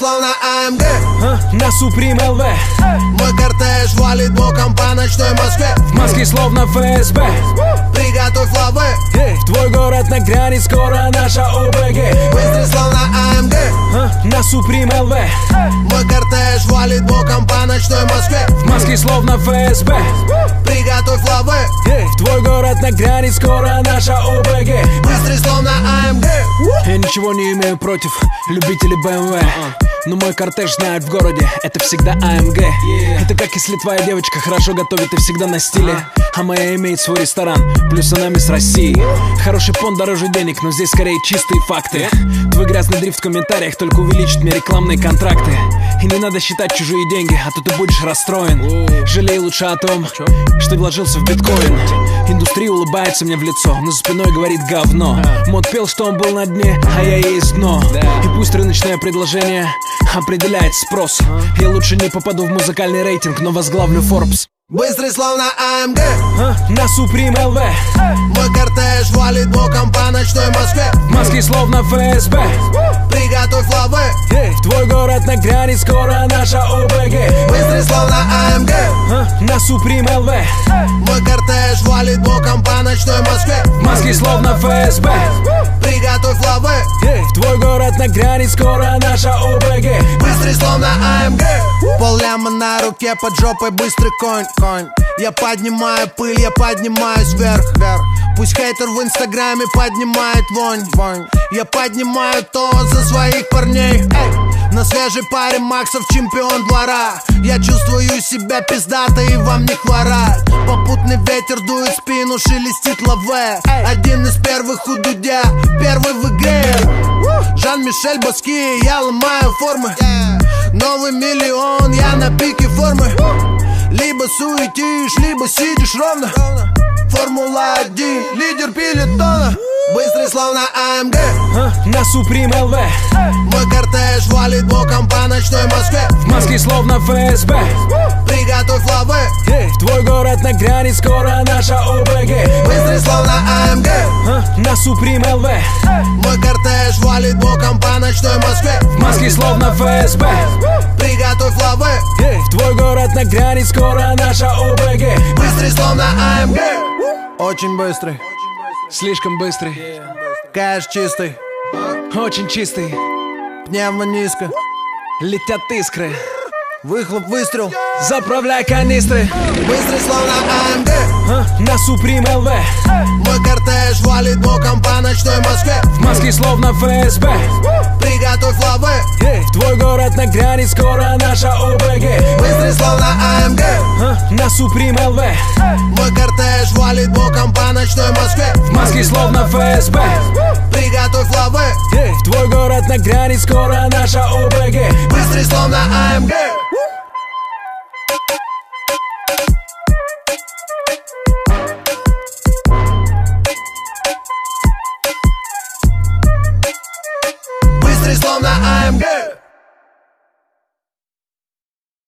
словно АМГ. На Суприм ЛВ Мой кортеж валит боком по ночной Москве. в маске словно ФСБ. Приготовь лавы, В твой город на грани, скоро наша ОБГ. быстрый словно АМГ. На Суприм ЛВ Мой кортеж валит боком по ночной Москве. в маске словно ФСБ. Приготовь лавы, В твой город на грани, скоро наша ОБГ. быстрый словно АМГ. Я ничего не имею против любителей BMW, но мой кортеж знает в городе, это всегда АМГ. Это как если твоя девочка хорошо готовит и всегда на стиле, а моя имеет свой ресторан, плюс она мисс России. Хороший понт дороже денег, но здесь скорее чистые факты. Твой грязный дрифт в комментариях только увеличит мне рекламные контракты. И не надо считать чужие деньги, а то ты будешь расстроен. Жалей лучше о том, что вложился в биткоин. Индустрия улыбается мне в лицо, но за спиной говорит говно. Мод пел, что он был на дне, а я есть дно. И пусть рыночное предложение определяет спрос. Я лучше не попаду в музыкальный рейтинг, но возглавлю Forbes. Быстрый словно АМГ. На Суприм ЛВ Мой кортеж валит боком по ночной Москве. в маске словно ФСБ. Приготовь лавы, В твой город на грани, скоро наша ОБГ. быстрый словно АМГ. На Суприм ЛВ Мой кортеж валит боком по ночной Москве. в маске словно ФСБ. Приготовь лавы, В твой город на грани, скоро наша ОБГ. быстрый словно АМГ. Полляма на руке, под жопой быстрый конь. Я поднимаю пыль, я поднимаюсь вверх. Пусть хейтер в инстаграме поднимает вонь. Я поднимаю то за своих парней. На свежей паре Максов чемпион двора. Я чувствую себя пиздато и вам не хворать. Попутный ветер дует в спину, шелестит лаве. Один из первых у Дудя, первый в игре. Жан-Мишель Баски, я ломаю формы. Новый миллион, я на пике формы. Либо суетишь, либо сидишь ровно. Формула-1, лидер пелотона. Быстрый словно АМГ. На Суприм ЛВ Мой кортеж валит боком по ночной Москве. в маске словно ФСБ. Приготовь лавы, В твой город на грани, скоро наша ОБГ. быстрый словно АМГ. На Суприм ЛВ Мой кортеж валит боком по ночной Москве. в маске словно ФСБ. Приготовь лавы, В твой город на грани, скоро наша ОБГ. быстрый словно АМГ. Очень быстрый, Слишком быстрый, кэш чистый, очень чистый, пневмо низко. летят искры. Выхлоп, выстрел, Заправляй канистры. быстрый словно АМГ. На Суприм ЛВ Мой кортеж валит боком по ночной Москве. в маске словно ФСБ. Приготовь лавы, В твой город на грани, скоро наша ОБГ. быстрый словно АМГ. На Суприм ЛВ Мой кортеж валит боком по ночной Москве. в маске словно ФСБ. Приготовь лавы, В твой город на грани, скоро наша ОБГ. быстрый словно АМГ.